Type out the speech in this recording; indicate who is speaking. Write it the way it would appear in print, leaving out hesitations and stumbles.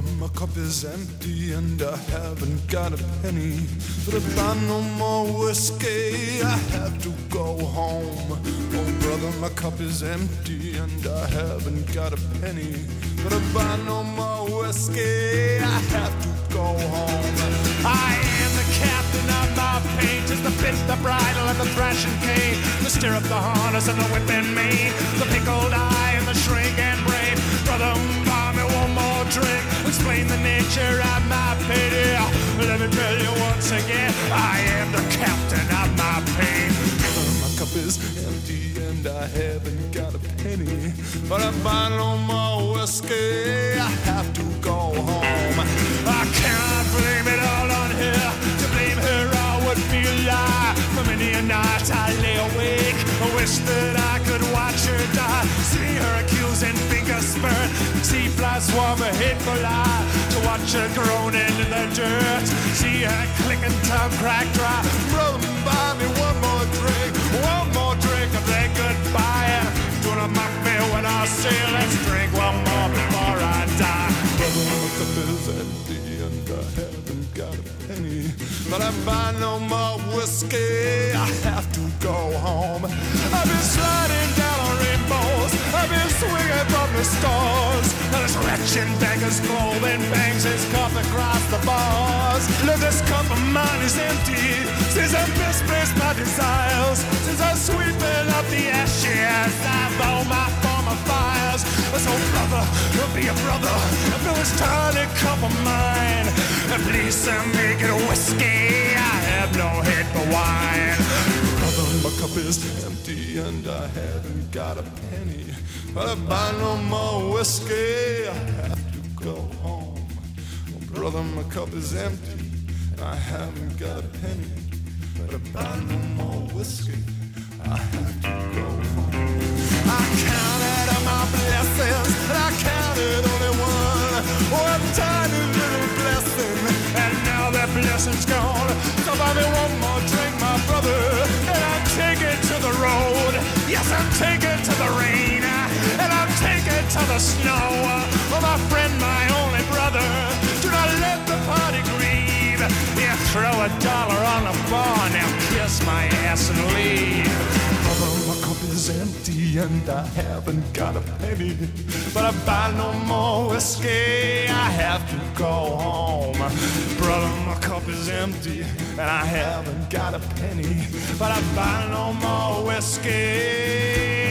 Speaker 1: my cup is empty and I haven't got a penny. But if I no more whiskey, I have to go home. Oh, brother, my cup is empty and I haven't got a penny. But if I no more whiskey, I have to go home.
Speaker 2: I am the captain of my paint, is the bit, the bridle, and the thrashing cane, the stirrup, the harness, and the whip and mane, the pickled eye and the shrink and brain. Brother, buy me one more drink, explain the nature of my pity. Let me tell you once again, I am the captain of my pain.
Speaker 1: My cup is empty and I haven't got a penny. But if I no more whiskey, I have to go home.
Speaker 2: I cannot blame it all on her. To blame her I would be a lie. For many a night I lay awake, I wish that I could watch her die. See her accusing finger spurt, see flies swarm a hateful eye. To watch her groaning in the dirt, see her clicking tongue crack dry.
Speaker 1: Brother, buy me one more drink
Speaker 2: and then goodbye. Do not mock me when I say let's drink one more before I die.
Speaker 1: Brother, my cup is empty and I haven't got a penny. But if I no more whiskey, I have to go home. I've been sliding down on rainbows, I've been swinging from the stars,
Speaker 2: and this wretched beggar's clothing bangs his cup across the bars. Look, this cup of mine is empty since I've misplaced my desires, since I'm sweeping up the ashes of all my former fires. So brother, be a brother, fill this tiny cup of mine, and please make it whiskey, I have no head for wine.
Speaker 1: Brother, my cup is empty and I haven't got a penny. But if I no more whiskey, I have to go home. Oh, brother, my cup is empty and I haven't got a penny. But if I no more whiskey, I have to go home. I counted up my blessings and I counted only one tiny little blessing,
Speaker 2: and now that blessing's gone. So buy me one more drink, my brother, and I'm taking to the road. Yes, I'm taking to the rain, and I'm taking to the snow. Oh, my friend, my only brother, do not let the party grieve. Yeah, throw $1 on the bar, now kiss my ass and leave.
Speaker 1: Brother, my cup is empty and I haven't got a penny. But if I no more whiskey, I have to go home. Brother, my cup is empty and I haven't got a penny. But if I no more whiskey,